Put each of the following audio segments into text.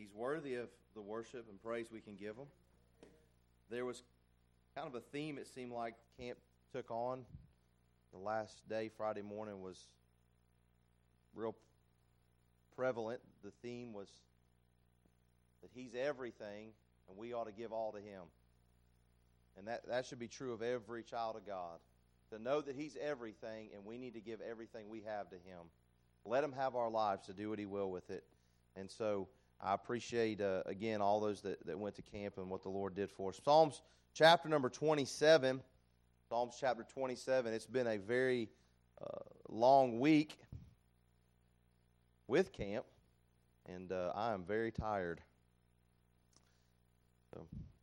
He's worthy of the worship and praise we can give Him. There was kind of a theme, it seemed like, camp took on. The last day, Friday morning, was real prevalent. The theme was that He's everything, and we ought to give all to Him. And that should be true of every child of God. To know that He's everything, and we need to give everything we have to Him. Let Him have our lives to do what He will with it. And so I appreciate, again, all those that went to camp and what the Lord did for us. Psalms chapter number 27. Psalms chapter 27. It's been a very long week with camp, and I am very tired. So,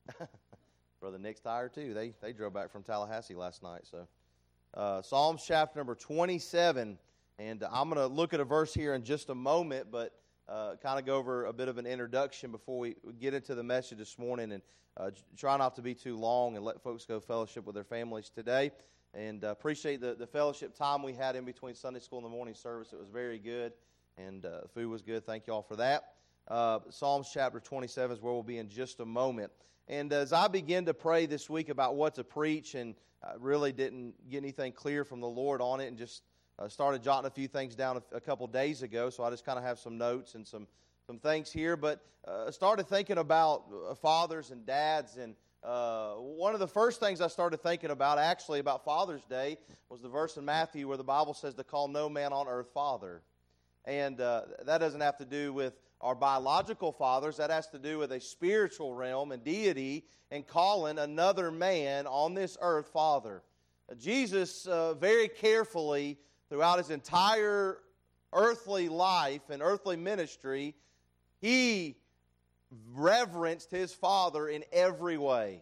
Brother Nick's tired too. They drove back from Tallahassee last night. So, Psalms chapter number 27, and I'm going to look at a verse here in just a moment, but kind of go over a bit of an introduction before we get into the message this morning, and try not to be too long and let folks go fellowship with their families today. And appreciate the fellowship time we had in between Sunday school and the morning service. It was very good, and the food was good. Thank you all for that. Psalms chapter 27 is where we'll be in just a moment. And as I begin to pray this week about what to preach, and I really didn't get anything clear from the Lord on it, and just started jotting a few things down a couple days ago, so I just kind of have some notes and some things here. But started thinking about fathers and dads, and one of the first things I started thinking about, actually, about Father's Day, was the verse in Matthew where the Bible says to call no man on earth father. And that doesn't have to do with our biological fathers. That has to do with a spiritual realm and deity, and calling another man on this earth father. Jesus very carefully, throughout His entire earthly life and earthly ministry, He reverenced His Father in every way.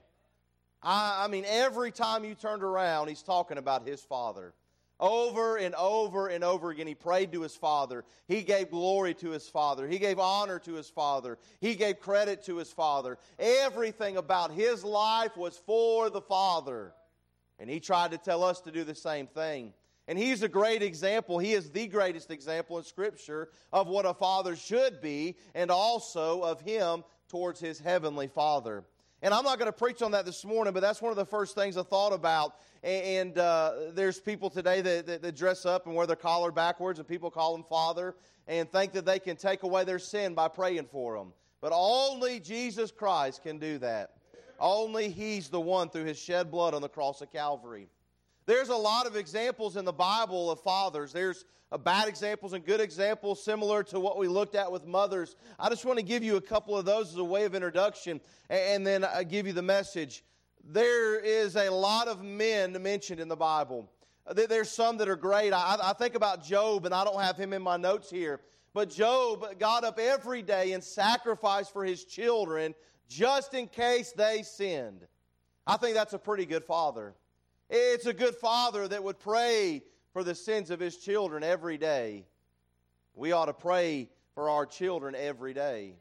I mean, every time you turned around, He's talking about His Father. Over and over and over again, He prayed to His Father. He gave glory to His Father. He gave honor to His Father. He gave credit to His Father. Everything about His life was for the Father. And He tried to tell us to do the same thing. And He's a great example. He is the greatest example in Scripture of what a father should be, and also of Him towards His heavenly Father. And I'm not going to preach on that this morning, but that's one of the first things I thought about. And there's people today that dress up and wear their collar backwards, and people call them Father, and think that they can take away their sin by praying for them. But only Jesus Christ can do that. Only He's the one through His shed blood on the cross of Calvary. There's a lot of examples in the Bible of fathers. There's bad examples and good examples, similar to what we looked at with mothers. I just want to give you a couple of those as a way of introduction, and then I give you the message. There is a lot of men mentioned in the Bible. There's some that are great. I think about Job, and I don't have him in my notes here. But Job got up every day and sacrificed for his children just in case they sinned. I think that's a pretty good father. It's a good father that would pray for the sins of his children every day. We ought to pray for our children every day.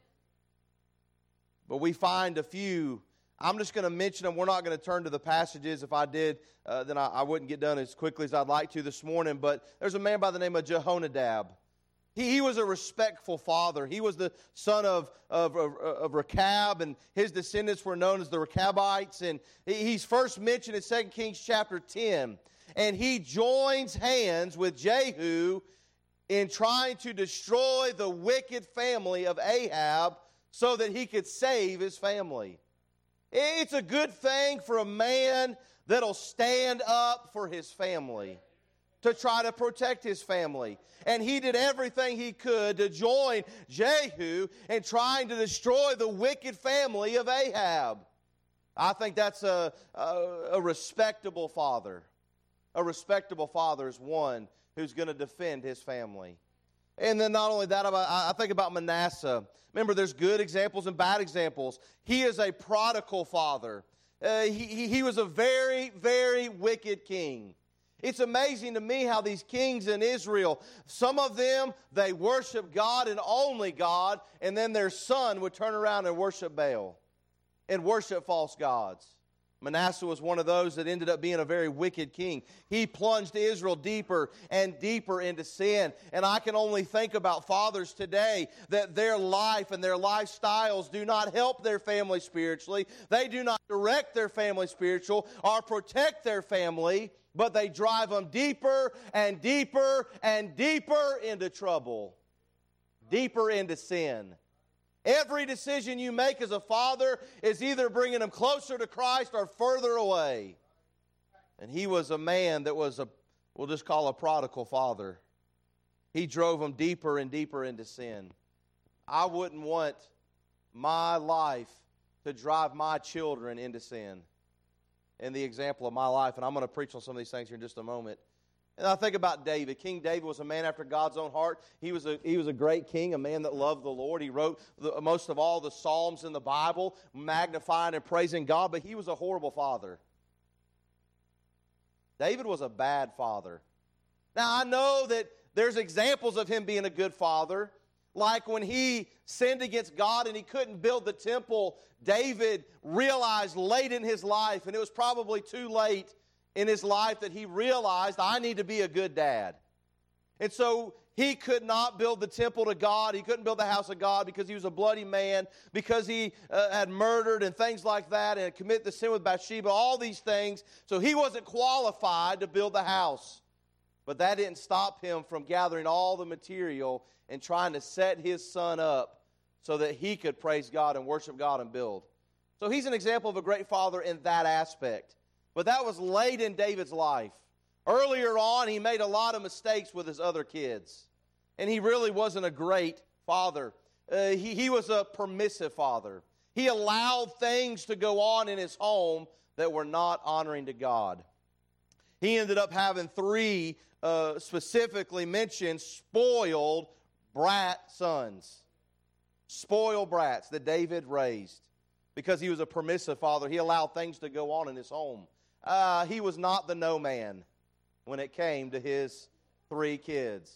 But we find a few. I'm just going to mention them. We're not going to turn to the passages. If I did, then I wouldn't get done as quickly as I'd like to this morning. But there's a man by the name of Jehonadab. He was a respectful father. He was the son of Rechab, and his descendants were known as the Rechabites. And he's first mentioned in 2 Kings chapter 10. And he joins hands with Jehu in trying to destroy the wicked family of Ahab so that he could save his family. It's a good thing for a man that'll stand up for his family, to try to protect his family. And he did everything he could to join Jehu in trying to destroy the wicked family of Ahab. I think that's a respectable father. A respectable father is one who's going to defend his family. And then not only that, I think about Manasseh. Remember, there's good examples and bad examples. He is a prodigal father. He was a very, very wicked king. It's amazing to me how these kings in Israel, some of them, they worship God and only God, and then their son would turn around and worship Baal and worship false gods. Manasseh was one of those that ended up being a very wicked king. He plunged Israel deeper and deeper into sin. And I can only think about fathers today that their life and their lifestyles do not help their family spiritually. They do not direct their family spiritual or protect their family, but they drive them deeper and deeper and deeper into trouble, deeper into sin. Every decision you make as a father is either bringing them closer to Christ or further away. And he was a man that was we'll just call a prodigal father. He drove them deeper and deeper into sin. I wouldn't want my life to drive my children into sin. In the example of my life, and I'm going to preach on some of these things here in just a moment. And I think about David. King David was a man after God's own heart. He was a great king, a man that loved the Lord. He wrote most of all the Psalms in the Bible, magnifying and praising God, but he was a horrible father. David was a bad father. Now, I know that there's examples of him being a good father, like when he sinned against God and he couldn't build the temple. David realized late in his life, and it was probably too late in his life, that he realized, I need to be a good dad. And so he could not build the temple to God. He couldn't build the house of God because he was a bloody man, because he had murdered and things like that and committed the sin with Bathsheba, all these things. So he wasn't qualified to build the house. But that didn't stop him from gathering all the material and trying to set his son up so that he could praise God and worship God and build. So he's an example of a great father in that aspect. But that was late in David's life. Earlier on, he made a lot of mistakes with his other kids. And he really wasn't a great father. He was a permissive father. He allowed things to go on in his home that were not honoring to God. He ended up having 3 specifically mentioned spoiled brat sons. Spoiled brats that David raised. Because he was a permissive father, he allowed things to go on in his home. He was not the no man when it came to his 3 kids.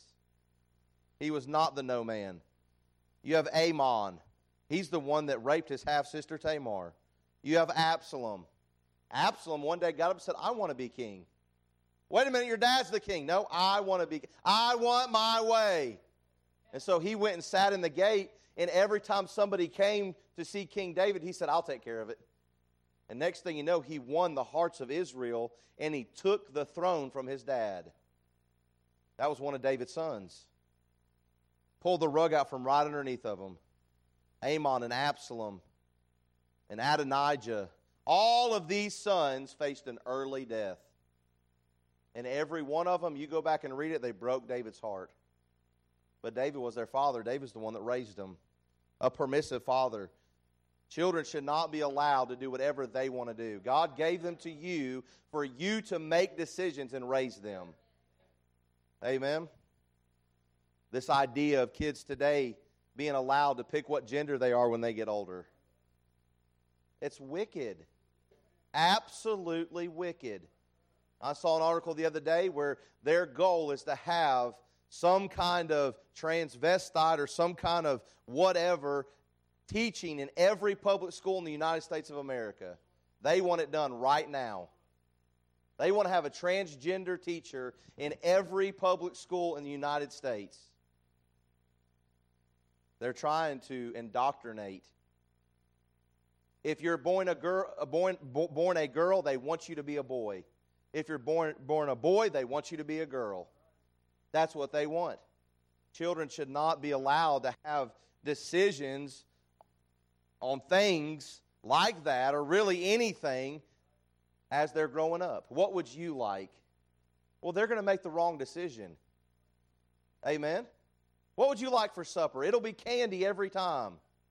He was not the no man. You have Amon. He's the one that raped his half-sister Tamar. You have Absalom. Absalom one day got up and said, I want to be king. Wait a minute, your dad's the king. No, I want to be king. I want my way. And so he went and sat in the gate, and every time somebody came to see King David, he said, I'll take care of it. And next thing you know, he won the hearts of Israel, and he took the throne from his dad. That was one of David's sons. Pulled the rug out from right underneath of him. Amon and Absalom and Adonijah. All of these sons faced an early death. And every one of them, you go back and read it, they broke David's heart. But David was their father. David's the one that raised them. A permissive father. Children should not be allowed to do whatever they want to do. God gave them to you for you to make decisions and raise them. Amen? This idea of kids today being allowed to pick what gender they are when they get older. It's wicked. Absolutely wicked. I saw an article the other day where their goal is to have some kind of transvestite or some kind of whatever teaching in every public school in the United States of America. They want it done right now. They want to have a transgender teacher in every public school in the United States. They're trying to indoctrinate. If you're born a girl, they want you to be a boy. If you're born a boy, they want you to be a girl. That's what they want. Children should not be allowed to have decisions on things like that, or really anything, as they're growing up. What would you like? Well, they're going to make the wrong decision. Amen? What would you like for supper? It'll be candy every time.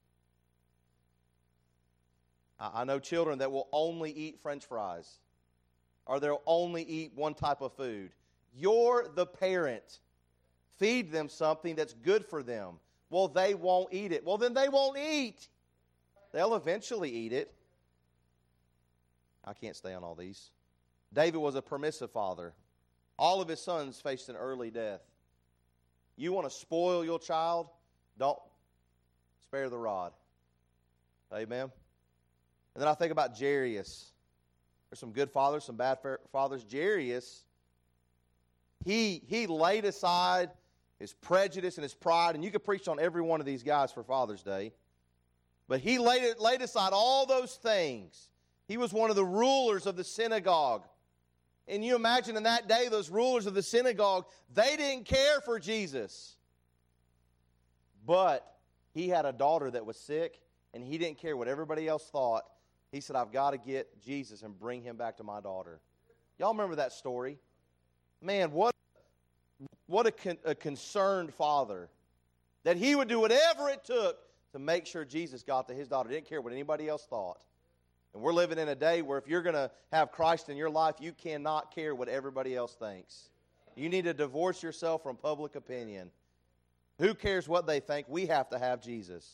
I know children that will only eat French fries, or they'll only eat one type of food. You're the parent. Feed them something that's good for them. Well, they won't eat it. Well, then they won't eat. They'll eventually eat it. I can't stay on all these. David was a permissive father. All of his sons faced an early death. You want to spoil your child? Don't spare the rod. Amen? And then I think about Jairus. There's some good fathers, some bad fathers. Jairus, he laid aside his prejudice and his pride, and you could preach on every one of these guys for Father's Day. But he laid aside all those things. He was one of the rulers of the synagogue. And you imagine in that day, those rulers of the synagogue, they didn't care for Jesus. But he had a daughter that was sick, and he didn't care what everybody else thought. He said, I've got to get Jesus and bring him back to my daughter. Y'all remember that story? Man, what a concerned father. That he would do whatever it took to make sure Jesus got to his daughter. Didn't care what anybody else thought. And we're living in a day where if you're going to have Christ in your life, you cannot care what everybody else thinks. You need to divorce yourself from public opinion. Who cares what they think? We have to have Jesus.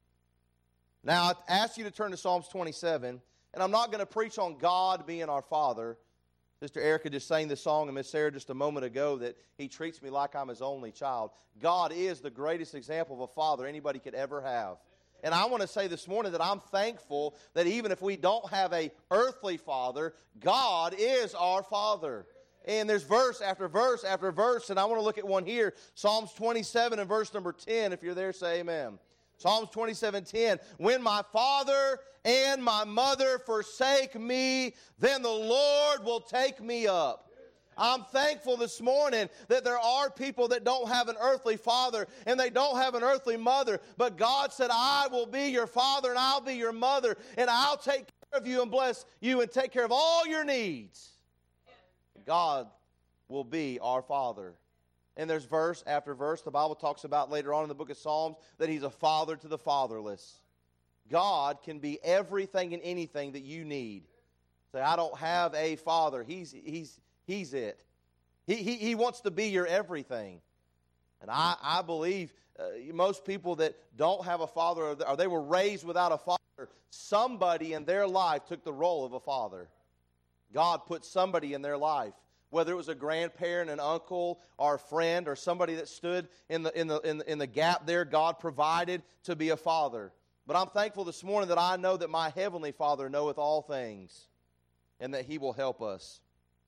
Now, I ask you to turn to Psalms 27, and I'm not going to preach on God being our Father. Sister Erica just sang this song, and Miss Sarah just a moment ago, that He treats me like I'm His only child. God is the greatest example of a father anybody could ever have. And I want to say this morning that I'm thankful that even if we don't have an earthly father, God is our Father. And there's verse after verse after verse, and I want to look at one here. Psalms 27 and verse number 10. If you're there, say amen. Psalms 27:10. When my father and my mother forsake me, then the Lord will take me up. I'm thankful this morning that there are people that don't have an earthly father and they don't have an earthly mother. But God said, I will be your father and I'll be your mother, and I'll take care of you and bless you and take care of all your needs. God will be our Father. And there's verse after verse. The Bible talks about later on in the book of Psalms that He's a father to the fatherless. God can be everything and anything that you need. Say, I don't have a father. He's it. He wants to be your everything. And I believe most people that don't have a father, or they were raised without a father, somebody in their life took the role of a father. God put somebody in their life, whether it was a grandparent, an uncle, or a friend, or somebody that stood in the gap there. God provided to be a father. But I'm thankful this morning that I know that my heavenly Father knoweth all things, and that He will help us.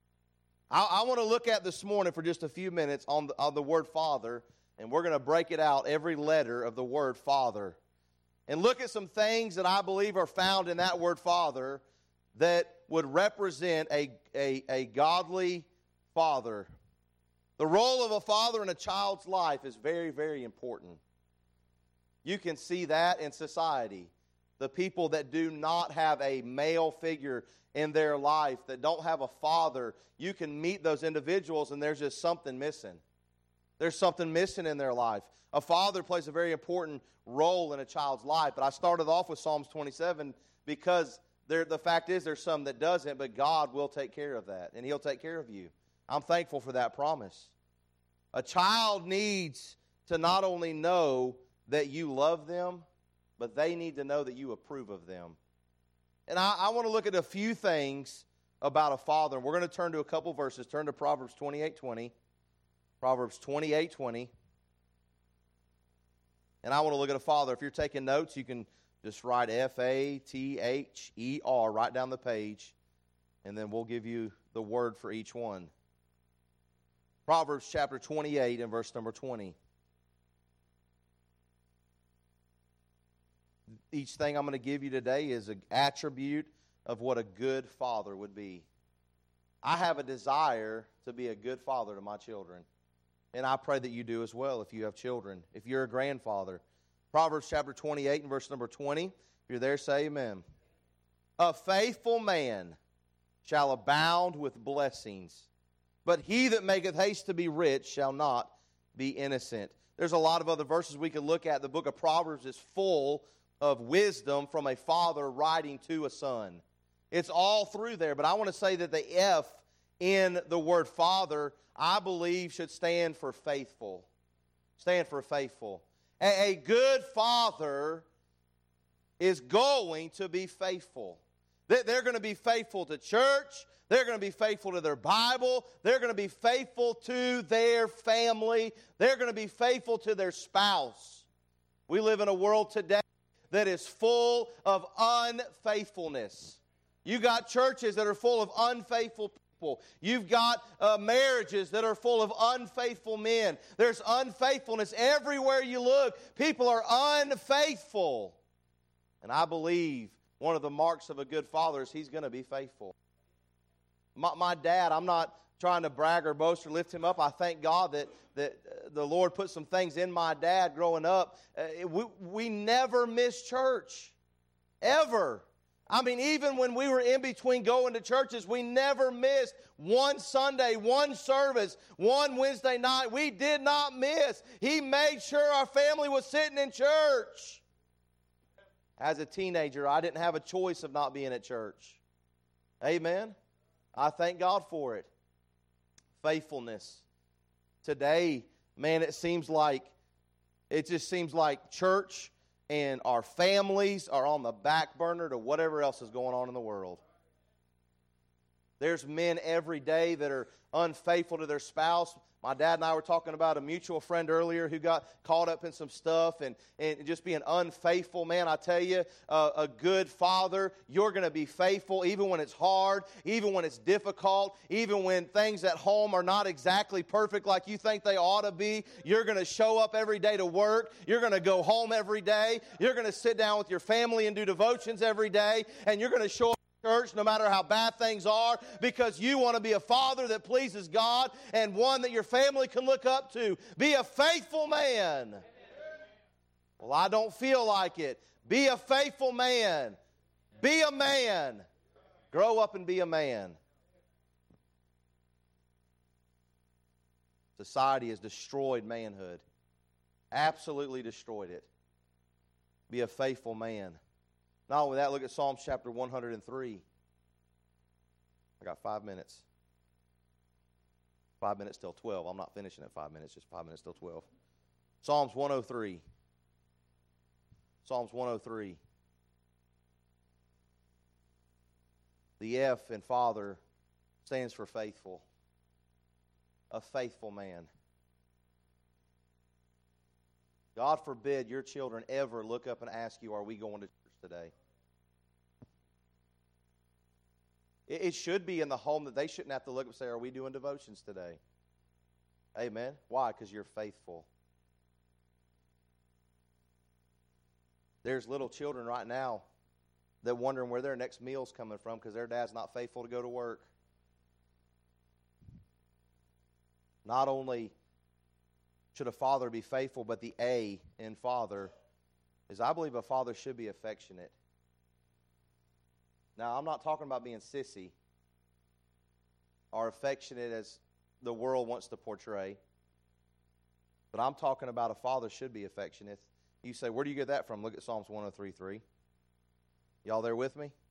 I want to look at this morning for just a few minutes on the word Father, and we're going to break it out, every letter of the word Father, and look at some things that I believe are found in that word Father that would represent a godly father. The role of a father in a child's life is very, very important. You can see that in society. The people that do not have a male figure in their life, that don't have a father, you can meet those individuals and there's just something missing. There's something missing in their life. A father plays a very important role in a child's life. But I started off with Psalms 27 because the fact is there's some that doesn't, but God will take care of that, and He'll take care of you. I'm thankful for that promise. A child needs to not only know that you love them, but they need to know that you approve of them. And I want to look at a few things about a father. We're going to turn to a couple verses. Turn to Proverbs 28:20. Proverbs 28:20. And I want to look at a father. If you're taking notes, you can just write F-A-T-H-E-R right down the page, and then we'll give you the word for each one. Proverbs chapter 28 and verse number 20. Each thing I'm going to give you today is an attribute of what a good father would be. I have a desire to be a good father to my children. And I pray that you do as well if you have children, if you're a grandfather. Proverbs chapter 28 and verse number 20. If you're there, say amen. A faithful man shall abound with blessings, but he that maketh haste to be rich shall not be innocent. There's a lot of other verses we could look at. The book of Proverbs is full of wisdom from a father writing to a son. It's all through there, but I want to say that the F in the word father, I believe, should stand for faithful. Stand for faithful. A good father is going to be faithful. They're going to be faithful to church. They're going to be faithful to their Bible. They're going to be faithful to their family. They're going to be faithful to their spouse. We live in a world today that is full of unfaithfulness. You got churches that are full of unfaithful people. You've got marriages that are full of unfaithful men. There's unfaithfulness everywhere you look. People are unfaithful. And I believe one of the marks of a good father is he's going to be faithful. My dad, I'm not trying to brag or boast or lift him up. I thank God that the Lord put some things in my dad growing up. We never missed church, ever. I mean, even when we were in between going to churches, we never missed one Sunday, one service, one Wednesday night. We did not miss. He made sure our family was sitting in church. As a teenager, I didn't have a choice of not being at church. Amen. I thank God for it. Faithfulness. Today, man, it just seems like church and our families are on the back burner to whatever else is going on in the world. There's men every day that are unfaithful to their spouse. My dad and I were talking about a mutual friend earlier who got caught up in some stuff and just being unfaithful. Man, I tell you, a good father, you're going to be faithful even when it's hard, even when it's difficult, even when things at home are not exactly perfect like you think they ought to be. You're going to show up every day to work. You're going to go home every day. You're going to sit down with your family and do devotions every day. And you're going to show up church no matter how bad things are, because you want to be a father that pleases God and one that your family can look up to. Be a faithful man. Well, I don't feel like it. Be a faithful man. Be a man. Grow up and be a man. Society has destroyed manhood. Absolutely destroyed it. Be a faithful man. Not only that, look at Psalms chapter 103. I got 5 minutes. 5 minutes till 12. I'm not finishing at 5 minutes, just 5 minutes till 12. Psalms 103. Psalms 103. The F in father stands for faithful. A faithful man. God forbid your children ever look up and ask you, are we going to church today? It should be in the home that they shouldn't have to look up and say, are we doing devotions today? Amen. Why? Because you're faithful. There's little children right now that wondering where their next meal's coming from because their dad's not faithful to go to work. Not only should a father be faithful, but the A in father is I believe a father should be affectionate. Now, I'm not talking about being sissy or affectionate as the world wants to portray, but I'm talking about a father should be affectionate. You say, where do you get that from? Look at Psalms 103:3. Y'all there with me?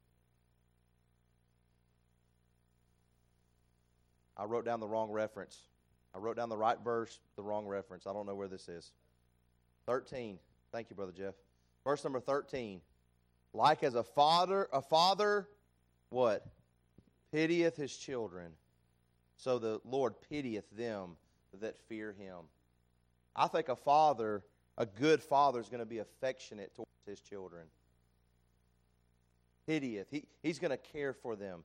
I wrote down the wrong reference. I wrote down the right verse, the wrong reference. I don't know where this is. 13. Thank you, Brother Jeff. Verse number 13. Like as a father, what? Pitieth his children, so the Lord pitieth them that fear him. I think a good father is going to be affectionate towards his children. Pitieth. He's going to care for them.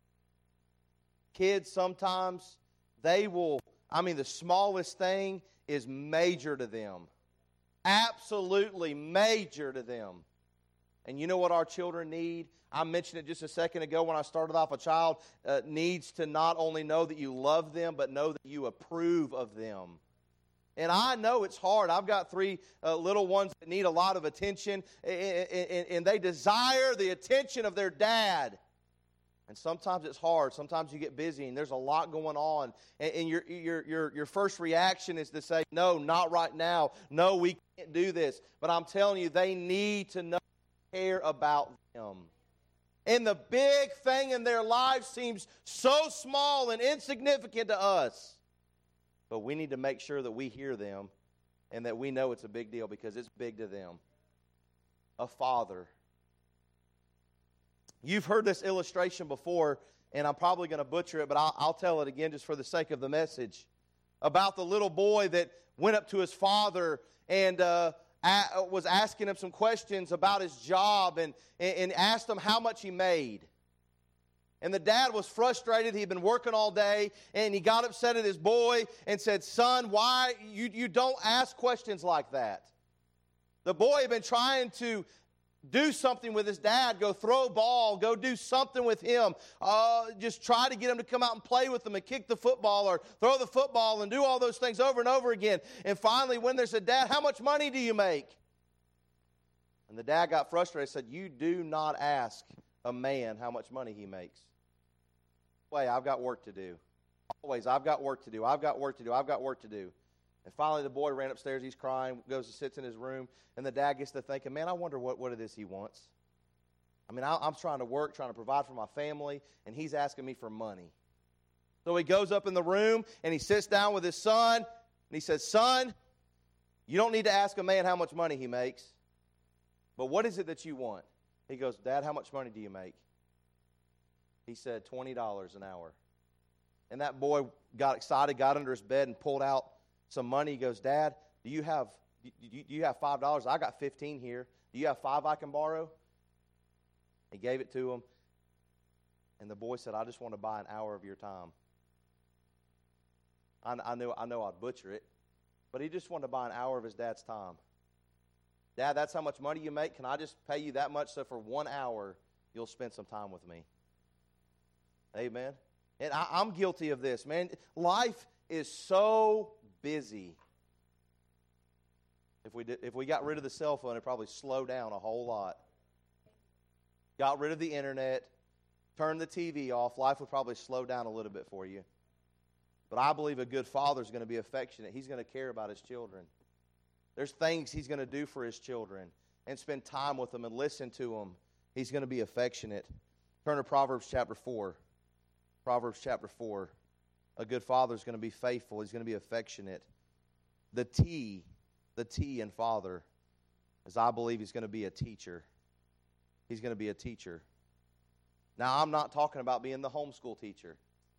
Kids, sometimes they will, the smallest thing is major to them. Absolutely major to them. And you know what our children need? I mentioned it just a second ago when I started off. A child needs to not only know that you love them, but know that you approve of them. And I know it's hard. I've got 3 little ones that need a lot of attention, and they desire the attention of their dad. And sometimes it's hard. Sometimes you get busy, and there's a lot going on. And your first reaction is to say, no, not right now. No, we can't do this. But I'm telling you, they need to know. Care about them. And the big thing in their life seems so small and insignificant to us. But we need to make sure that we hear them and that we know it's a big deal because it's big to them. A father. You've heard this illustration before, and I'm probably going to butcher it, but I'll tell it again just for the sake of the message. About the little boy that went up to his father and was asking him some questions about his job and asked him how much he made. And the dad was frustrated. He'd been working all day, and he got upset at his boy and said, "Son, why you don't ask questions like that?" The boy had been trying to do something with his dad, go throw a ball, go do something with him, just try to get him to come out and play with him and kick the football or throw the football and do all those things over and over again. And finally, when they said, "Dad, how much money do you make?" And the dad got frustrated and said, "You do not ask a man how much money he makes. Wait, I've got work to do. Always, I've got work to do. I've got work to do. I've got work to do." And finally, the boy ran upstairs. He's crying, goes and sits in his room. And the dad gets to thinking, man, I wonder what it is he wants. I mean, I'm trying to work, trying to provide for my family, and he's asking me for money. So he goes up in the room, and he sits down with his son, and he says, "Son, you don't need to ask a man how much money he makes, but what is it that you want?" He goes, "Dad, how much money do you make?" He said, $20 an hour. And that boy got excited, got under his bed, and pulled out some money. He goes, "Dad, do you have $5? I got 15 here. Do you have 5 I can borrow?" He gave it to him. And the boy said, "I just want to buy an hour of your time." I know I'd butcher it, but he just wanted to buy an hour of his dad's time. "Dad, that's how much money you make. Can I just pay you that much so for 1 hour you'll spend some time with me?" Amen. And I'm guilty of this, man. Life is so busy. If we got rid of the cell phone, it'd probably slow down a whole lot. Got rid of the internet, turned the TV off, life would probably slow down a little bit for you. But I believe a good father is going to be affectionate. He's going to care about his children. There's things he's going to do for his children and spend time with them and listen to them. He's going to be affectionate. Turn to Proverbs chapter 4. Proverbs chapter 4. A good father is going to be faithful. He's going to be affectionate. The T in father is, I believe, he's going to be a teacher. He's going to be a teacher. Now, I'm not talking about being the homeschool teacher,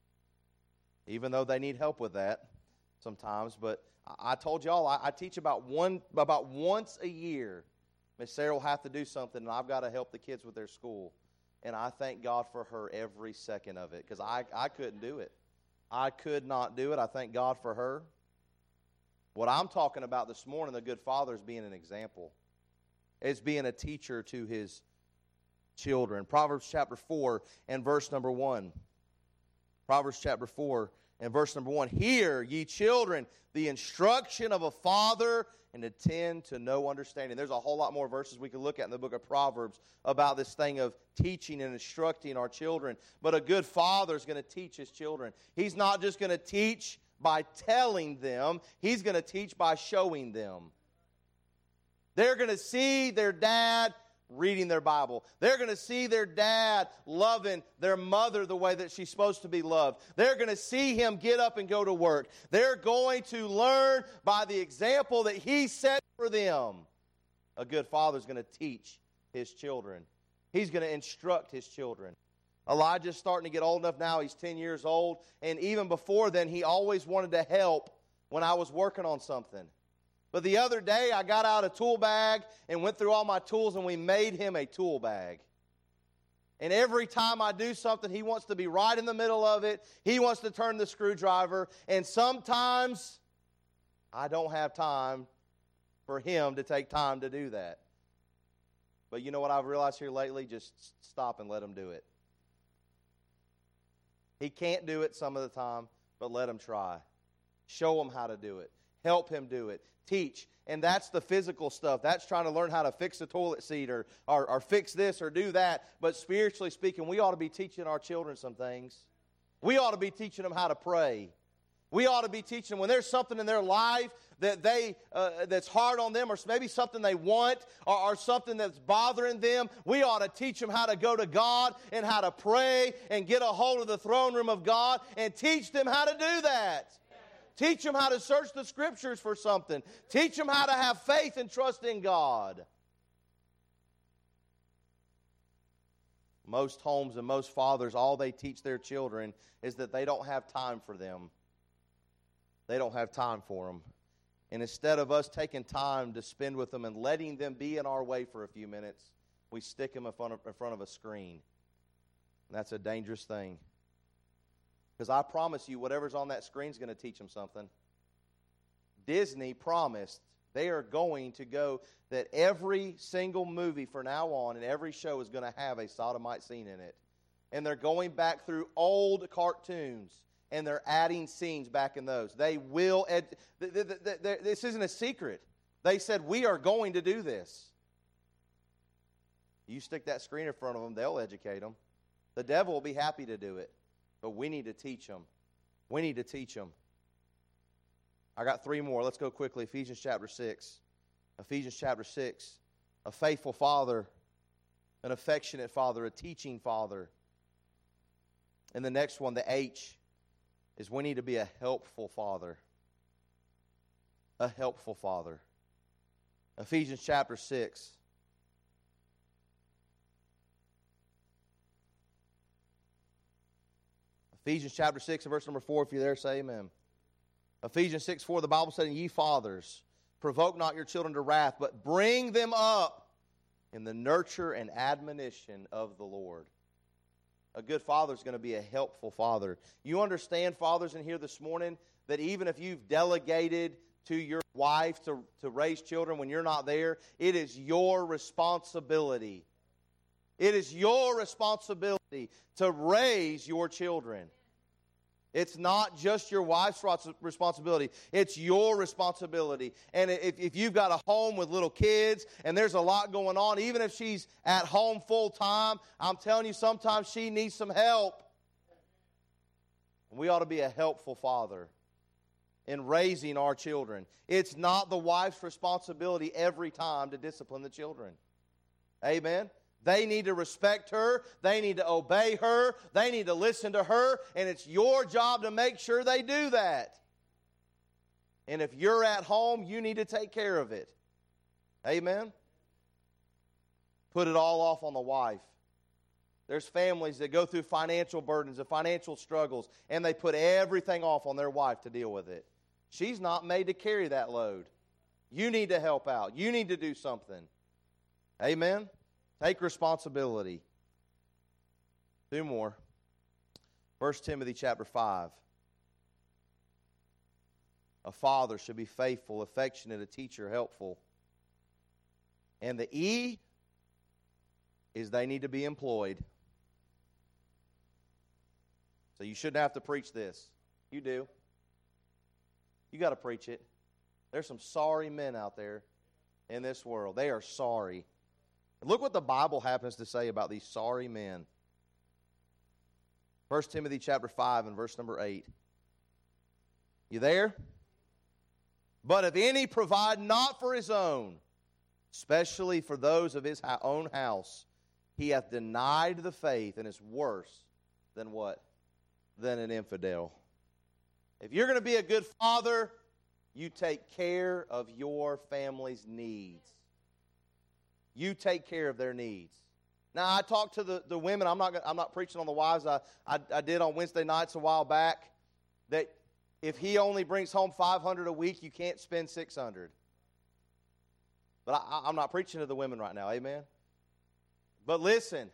even though they need help with that sometimes. But I told y'all I teach about once a year. Miss Sarah will have to do something, and I've got to help the kids with their school. And I thank God for her every second of it, because I couldn't do it. I could not do it. I thank God for her. What I'm talking about this morning, the good father, is being an example. It's being a teacher to his children. Proverbs chapter 4 and verse number 1. Proverbs chapter 4 and verse number 1. "Hear, ye children, the instruction of a father, and attend to no understanding." There's a whole lot more verses we could look at in the book of Proverbs about this thing of teaching and instructing our children. But a good father is going to teach his children. He's not just going to teach by telling them. He's going to teach by showing them. They're going to see their dad reading their Bible. They're going to see their dad loving their mother the way that she's supposed to be loved. They're going to see him get up and go to work. They're going to learn by the example that he set for them. A good father is going to teach his children. He's going to instruct his children. Elijah's starting to get old enough now. He's 10 years old. And even before then, he always wanted to help when I was working on something. But the other day, I got out a tool bag and went through all my tools, and we made him a tool bag. And every time I do something, he wants to be right in the middle of it. He wants to turn the screwdriver. And sometimes I don't have time for him to take time to do that. But you know what I've realized here lately? Just stop and let him do it. He can't do it some of the time, but let him try. Show him how to do it. Help him do it. Teach. And that's the physical stuff. That's trying to learn how to fix a toilet seat or fix this or do that. But spiritually speaking, we ought to be teaching our children some things. We ought to be teaching them how to pray. We ought to be teaching them when there's something in their life that that's hard on them, or maybe something they want, or something that's bothering them. We ought to teach them how to go to God and how to pray and get a hold of the throne room of God and teach them how to do that. Teach them how to search the Scriptures for something. Teach them how to have faith and trust in God. Most homes and most fathers, all they teach their children is that they don't have time for them. They don't have time for them. And instead of us taking time to spend with them and letting them be in our way for a few minutes, we stick them in front of a screen. And that's a dangerous thing. Because I promise you, whatever's on that screen is going to teach them something. Disney promised they are going to go, that every single movie from now on and every show is going to have a sodomite scene in it. And they're going back through old cartoons and they're adding scenes back in those. They will, this isn't a secret. They said, we are going to do this. You stick that screen in front of them, they'll educate them. The devil will be happy to do it. But we need to teach them. We need to teach them. I got 3 more. Let's go quickly. Ephesians chapter 6. Ephesians chapter 6. A faithful father, an affectionate father, a teaching father. And the next one, the H, is we need to be a helpful father. A helpful father. Ephesians chapter 6. Ephesians chapter 6 and verse number 4, if you're there, say amen. Ephesians 6:4, the Bible said, ye fathers, provoke not your children to wrath, but bring them up in the nurture and admonition of the Lord. A good father is going to be a helpful father. You understand, fathers in here this morning, that even if you've delegated to your wife to raise children when you're not there, it is your responsibility. It is your responsibility to raise your children. It's not just your wife's responsibility. It's your responsibility. And if you've got a home with little kids and there's a lot going on, even if she's at home full time, I'm telling you, sometimes she needs some help. We ought to be a helpful father in raising our children. It's not the wife's responsibility every time to discipline the children. Amen? They need to respect her. They need to obey her. They need to listen to her. And it's your job to make sure they do that. And if you're at home, you need to take care of it. Amen? Put it all off on the wife. There's families that go through financial burdens and financial struggles, and they put everything off on their wife to deal with it. She's not made to carry that load. You need to help out. You need to do something. Amen? Take responsibility. 2 more. 1 Timothy chapter 5. A father should be faithful, affectionate, a teacher, helpful. And the E is they need to be employed. So you shouldn't have to preach this. You do. You got to preach it. There's some sorry men out there in this world. They are sorry. Look what the Bible happens to say about these sorry men. 1 Timothy chapter 5 and verse number 8. You there? But if any provide not for his own, especially for those of his own house, he hath denied the faith and is worse than what? Than an infidel. If you're going to be a good father, you take care of your family's needs. You take care of their needs. Now, I talked to the women. I'm not preaching on the wives. I did on Wednesday nights a while back that if he only brings home $500 a week, you can't spend $600. But I'm not preaching to the women right now. Amen? But listen.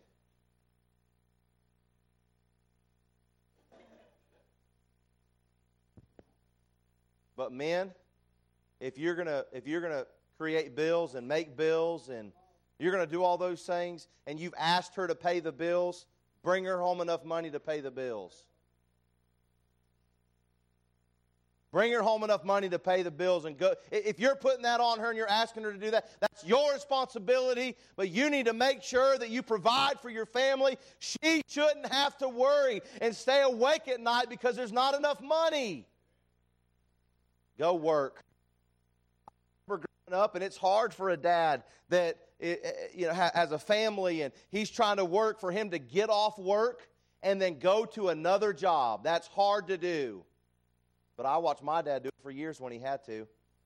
But men, if you're gonna create bills and make bills and you're going to do all those things, and you've asked her to pay the bills, bring her home enough money to pay the bills. Bring her home enough money to pay the bills and go. If you're putting that on her and you're asking her to do that, that's your responsibility, but you need to make sure that you provide for your family. She shouldn't have to worry and stay awake at night because there's not enough money. Go work. We're growing up, and it's hard for a dad that has a family and he's trying to work, for him to get off work and then go to another job. That's hard to do. But I watched my dad do it for years when he had to.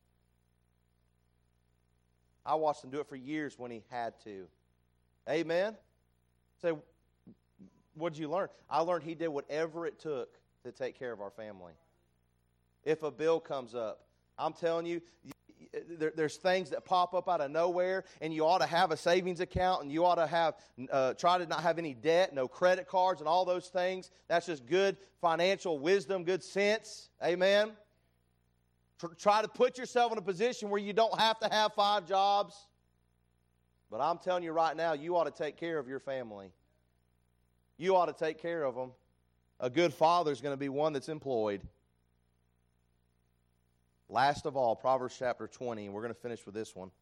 I watched him do it for years when he had to. Amen? So, what did you learn? I learned he did whatever it took to take care of our family. If a bill comes up, I'm telling you, there's things that pop up out of nowhere, and you ought to have a savings account, and you ought to have try to not have any debt, no credit cards, and all those things. That's just good financial wisdom, good sense. Amen. Try to put yourself in a position where you don't have to have 5 jobs. But I'm telling you right now, you ought to take care of your family. You ought to take care of them. A good father is going to be one that's employed. Last of all, Proverbs chapter 20, and we're going to finish with this one.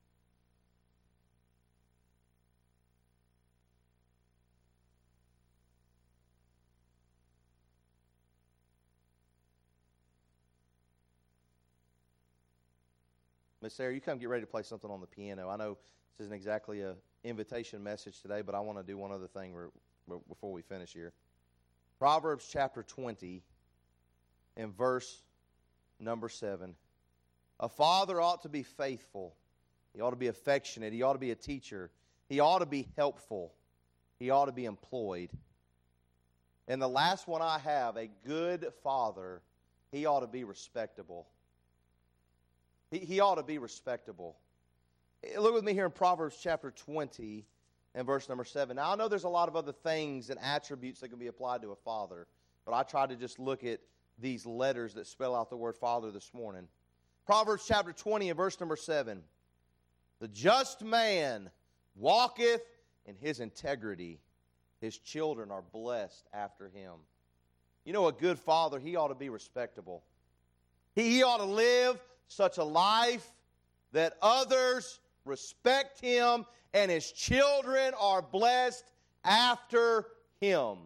Miss Sarah, you come get ready to play something on the piano. I know this isn't exactly an invitation message today, but I want to do one other thing before we finish here. Proverbs chapter 20 and verse number 7. A father ought to be faithful. He ought to be affectionate. He ought to be a teacher. He ought to be helpful. He ought to be employed. And the last one I have, a good father, he ought to be respectable. He ought to be respectable. Look with me here in Proverbs chapter 20 and verse number 7. Now, I know there's a lot of other things and attributes that can be applied to a father, but I tried to just look at these letters that spell out the word father this morning. Proverbs chapter 20 and verse number 7. The just man walketh in his integrity. His children are blessed after him. You know, a good father, he ought to be respectable. He ought to live such a life that others respect him and his children are blessed after him.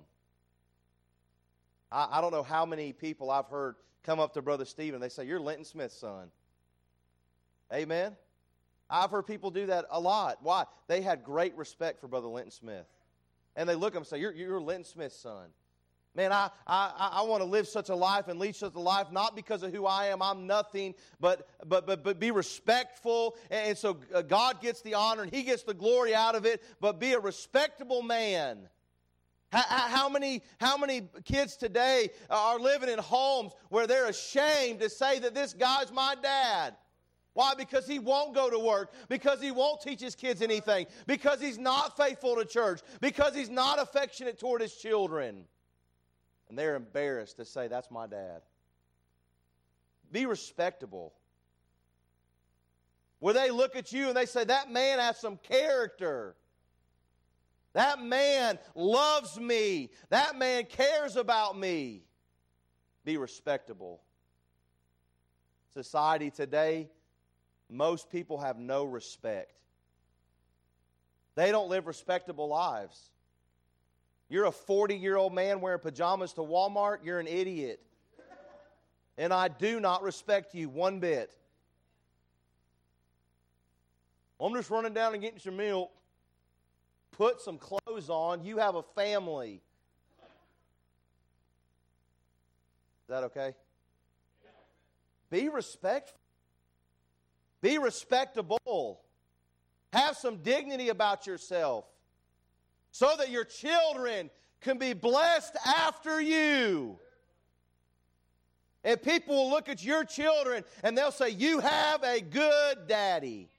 I don't know how many people I've heard come up to Brother Stephen. They say, "You're Linton Smith's son." Amen? I've heard people do that a lot. Why? They had great respect for Brother Linton Smith. And they look at him and say, you're Linton Smith's son. Man, I want to live such a life and lead such a life, not because of who I am. I'm nothing, but be respectful. And so God gets the honor and He gets the glory out of it, but be a respectable man. How many kids today are living in homes where they're ashamed to say that this guy's my dad? Why? Because he won't go to work. Because he won't teach his kids anything. Because he's not faithful to church. Because he's not affectionate toward his children. And they're embarrassed to say, that's my dad. Be respectable. Where they look at you and they say, that man has some character. That man loves me. That man cares about me. Be respectable. Society today, most people have no respect. They don't live respectable lives. You're a 40-year-old man wearing pajamas to Walmart, you're an idiot. And I do not respect you one bit. I'm just running down and getting some milk. Put some clothes on. You have a family. Is that okay? Be respectful. Be respectable. Have some dignity about yourself so that your children can be blessed after you. And people will look at your children and they'll say, you have a good daddy.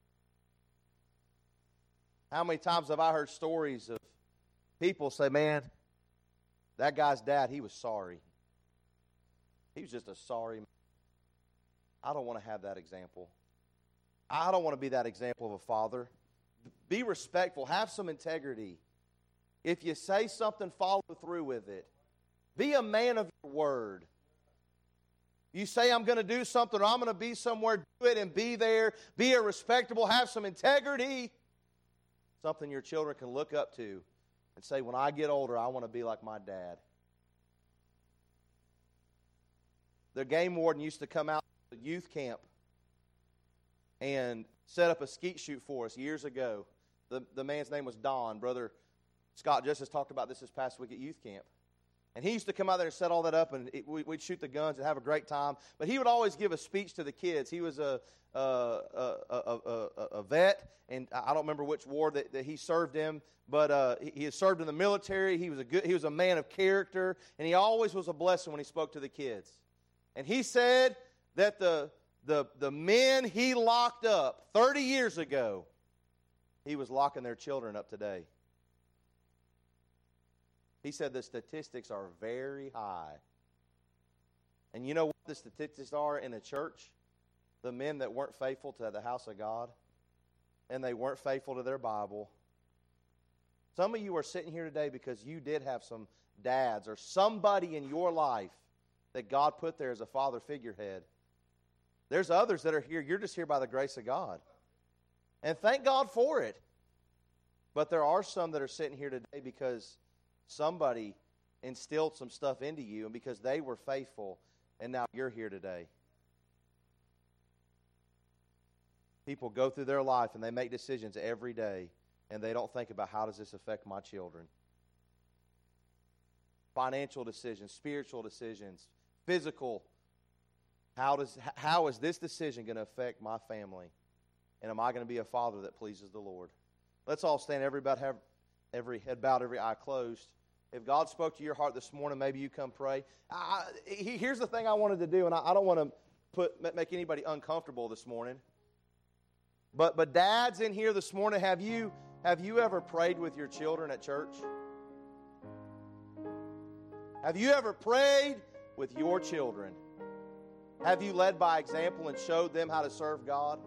How many times have I heard stories of people say, man, that guy's dad, he was sorry. He was just a sorry man. I don't want to have that example. I don't want to be that example of a father. Be respectful. Have some integrity. If you say something, follow through with it. Be a man of your word. You say, I'm going to do something, or I'm going to be somewhere, do it and be there. Be a respectable, have some integrity. Something your children can look up to and say, when I get older, I want to be like my dad. The game warden used to come out to youth camp and set up a skeet shoot for us years ago. The man's name was Don. Brother Scott Justice talked about this past week at youth camp. And he used to come out there and set all that up, and we'd shoot the guns and have a great time. But he would always give a speech to the kids. He was a vet, and I don't remember which war that he served in, but he had served in the military. He was a man of character, and he always was a blessing when he spoke to the kids. And he said that the the men he locked up 30 years ago, he was locking their children up today. He said the statistics are very high. And you know what the statistics are in a church? The men that weren't faithful to the house of God, and they weren't faithful to their Bible. Some of you are sitting here today because you did have some dads or somebody in your life that God put there as a father figurehead. There's others that are here. You're just here by the grace of God. And thank God for it. But there are some that are sitting here today because somebody instilled some stuff into you and because they were faithful, and now you're here today. People go through their life and they make decisions every day, and they don't think about, how does this affect my children? Financial decisions, spiritual decisions, physical. How is this decision going to affect my family? And am I going to be a father that pleases the Lord? Let's all stand, everybody have every head bowed, every eye closed. If God spoke to your heart this morning, maybe you come pray. Here's the thing I wanted to do, and I don't want to make anybody uncomfortable this morning. But dads in here this morning, have you ever prayed with your children at church? Have you ever prayed with your children? Have you led by example and showed them how to serve God?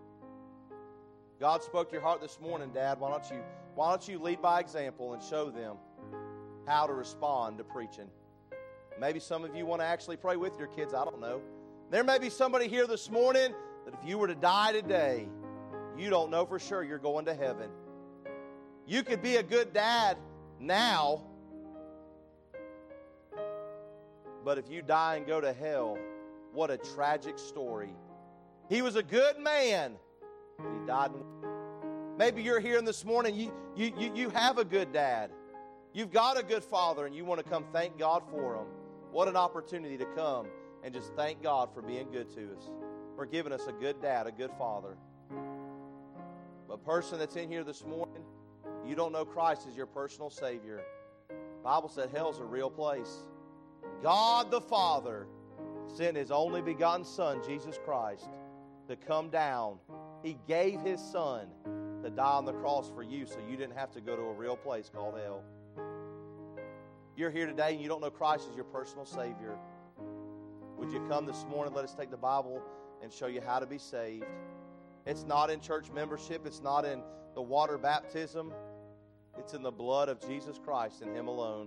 God spoke to your heart this morning, Dad. Why don't you lead by example and show them how to respond to preaching? Maybe some of you want to actually pray with your kids. I don't know. There may be somebody here this morning that if you were to die today, you don't know for sure you're going to heaven. You could be a good dad now, but if you die and go to hell, what a tragic story. He was a good man, but he died. Maybe you're here this morning, you have a good dad. You've got a good father, and you want to come thank God for him. What an opportunity to come and just thank God for being good to us, for giving us a good dad, a good father. But person that's in here this morning, you don't know Christ as your personal Savior. The Bible said hell's a real place. God the Father sent His only begotten Son, Jesus Christ, to come down. He gave His Son to die on the cross for you so you didn't have to go to a real place called hell. You're here today and you don't know Christ as your personal Savior. Would you come this morning? Let us take the Bible and show you how to be saved. It's not in church membership. It's not in the water baptism. It's in the blood of Jesus Christ and Him alone.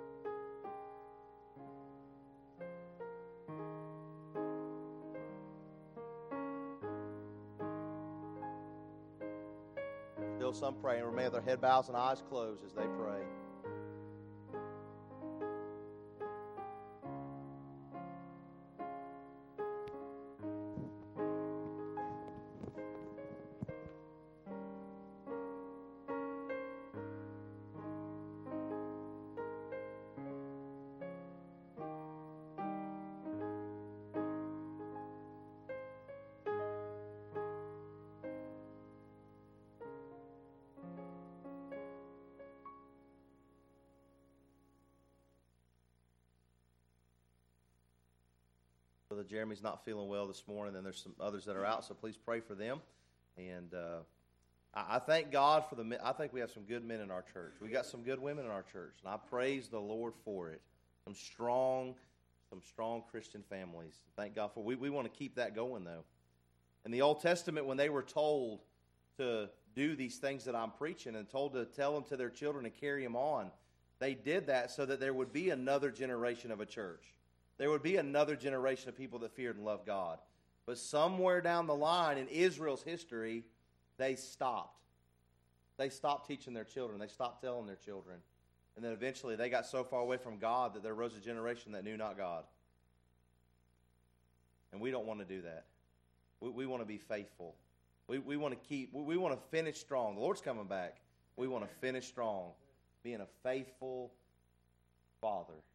Still some praying. Remain with their head bows and eyes closed as they pray. Brother Jeremy's not feeling well this morning, and there's some others that are out, so please pray for them. And I thank God for the men. I think we have some good men in our church. We got some good women in our church, and I praise the Lord for it. Some strong Christian families. Thank God for. We want to keep that going, though. In the Old Testament, when they were told to do these things that I'm preaching and told to tell them to their children and carry them on, they did that so that there would be another generation of a church. There would be another generation of people that feared and loved God. But somewhere down the line in Israel's history, they stopped. They stopped teaching their children. They stopped telling their children. And then eventually they got so far away from God that there rose a generation that knew not God. And we don't want to do that. We want to be faithful. We want to finish strong. The Lord's coming back. We want to finish strong, being a faithful father.